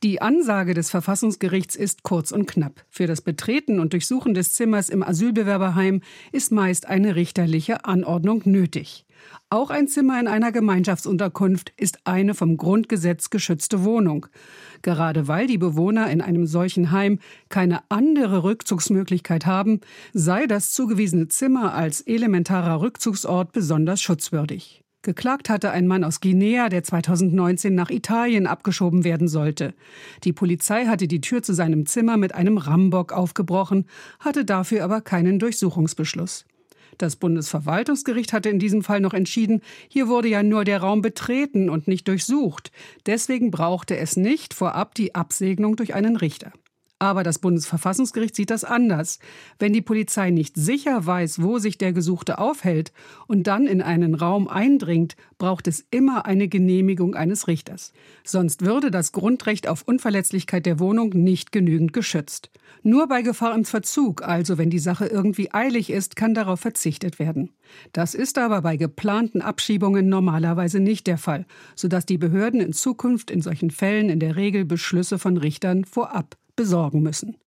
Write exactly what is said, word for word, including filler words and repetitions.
Die Ansage des Verfassungsgerichts ist kurz und knapp. Für das Betreten und Durchsuchen des Zimmers im Asylbewerberheim ist meist eine richterliche Anordnung nötig. Auch ein Zimmer in einer Gemeinschaftsunterkunft ist eine vom Grundgesetz geschützte Wohnung. Gerade weil die Bewohner in einem solchen Heim keine andere Rückzugsmöglichkeit haben, sei das zugewiesene Zimmer als elementarer Rückzugsort besonders schutzwürdig. Geklagt hatte ein Mann aus Guinea, der zweitausendneunzehn nach Italien abgeschoben werden sollte. Die Polizei hatte die Tür zu seinem Zimmer mit einem Rambock aufgebrochen, hatte dafür aber keinen Durchsuchungsbeschluss. Das Bundesverwaltungsgericht hatte in diesem Fall noch entschieden, hier wurde ja nur der Raum betreten und nicht durchsucht. Deswegen brauchte es nicht vorab die Absegnung durch einen Richter. Aber das Bundesverfassungsgericht sieht das anders. Wenn die Polizei nicht sicher weiß, wo sich der Gesuchte aufhält und dann in einen Raum eindringt, braucht es immer eine Genehmigung eines Richters. Sonst würde das Grundrecht auf Unverletzlichkeit der Wohnung nicht genügend geschützt. Nur bei Gefahr im Verzug, also wenn die Sache irgendwie eilig ist, kann darauf verzichtet werden. Das ist aber bei geplanten Abschiebungen normalerweise nicht der Fall, sodass die Behörden in Zukunft in solchen Fällen in der Regel Beschlüsse von Richtern vorab besorgen müssen.